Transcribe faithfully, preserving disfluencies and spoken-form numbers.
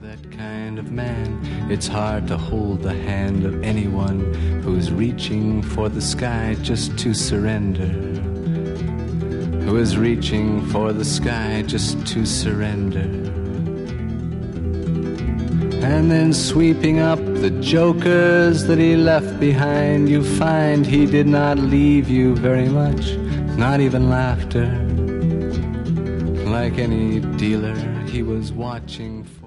that kind of man. It's hard to hold the hand of anyone who's reaching for the sky just to surrender. Who is reaching for the sky just to surrender. And then sweeping up the jokers that he left behind, you find he did not leave you very much, not even laughter. Like any dealer, he was watching for